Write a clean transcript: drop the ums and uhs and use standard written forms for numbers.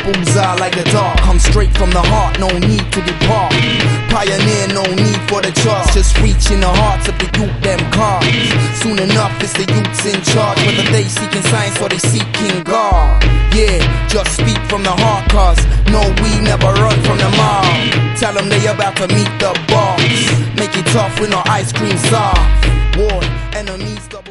bullseye like the dark. Come straight from the heart, no need to depart. Pioneer, no need for the charts. Just reaching the hearts of the youth, them cars. Soon enough, it's the youths in charge. Whether they seeking science or they seeking God. Yeah, just speak from the heart, cause no, we never run from the mob. Tell them they about to meet the boss. Make it tough with no ice cream soft. War, enemies double.